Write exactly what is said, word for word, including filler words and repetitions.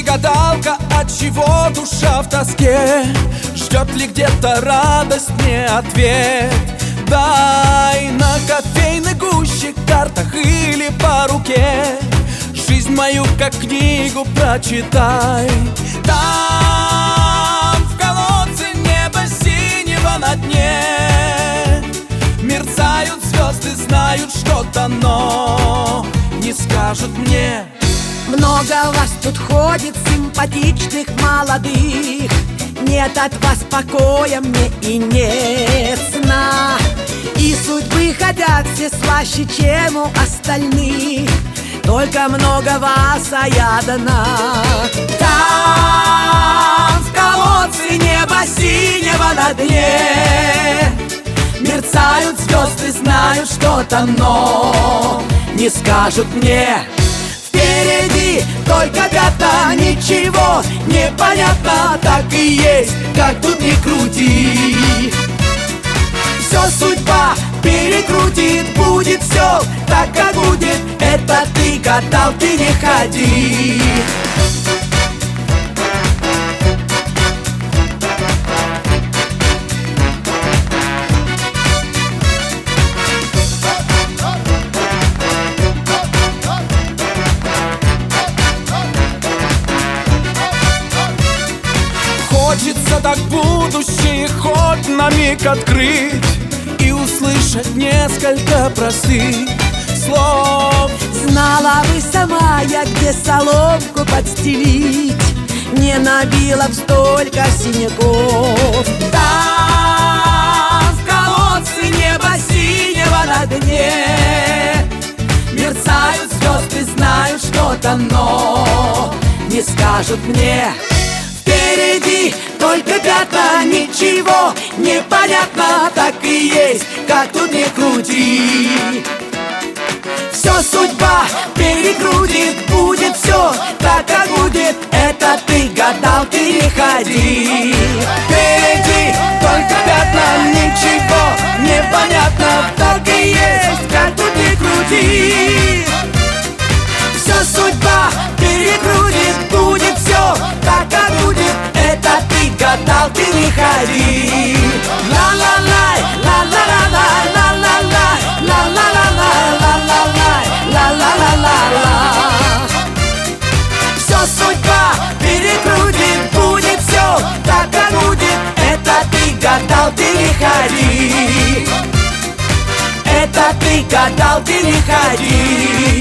гадалка, отчего душа в тоске? Ждет ли где-то радость мне ответ? Дай на кофейной гуще, картах или по руке жизнь мою как книгу прочитай. Там в колодце неба синего на дне мерцают звезды, знают что-то, но не скажут мне. Много вас тут ходит, симпатичных молодых. Нет от вас покоя мне и нет сна. И судьбы хотят все слаще, чем у остальных. Только много вас, а я одна. Там в колодце неба синего на дне мерцают звезды, знают что-то, но не скажут мне. Впереди только пятна, ничего не понятно. Так и есть, как тут ни крути. Все судьба перекрутит, будет все так, как будет. Это ты гадал, ты не ходи. Хочется так будущее хоть на миг открыть и услышать несколько простых слов. Знала бы сама я, где соломку подстелить, не набила б столько синяков. Там в колодце неба синего на дне мерцают звезды, знают что-то, но не скажут мне. Впереди только пятна, ничего не понятно. Так и есть, как тут ни крути. Все судьба перекрутит, будет все так, как будет. Это ты гадал, ты не ходи. Впереди только пятна, ничего не понятно. Так и есть, как тут ни крути. Все судьба перекрутит, будет все так, как будет. Это ты гадал, ты не ходи. Ла-ла-лай, ла-ла-ла-лай, ла-ла-лай, ла-ла-ла-лай, ла-ла-лай, ла-ла-ла-ла-ла. Все судьба перекрутит, будет все так, как будет. Это ты гадал, ты не ходи. Это ты гадал, ты не ходи.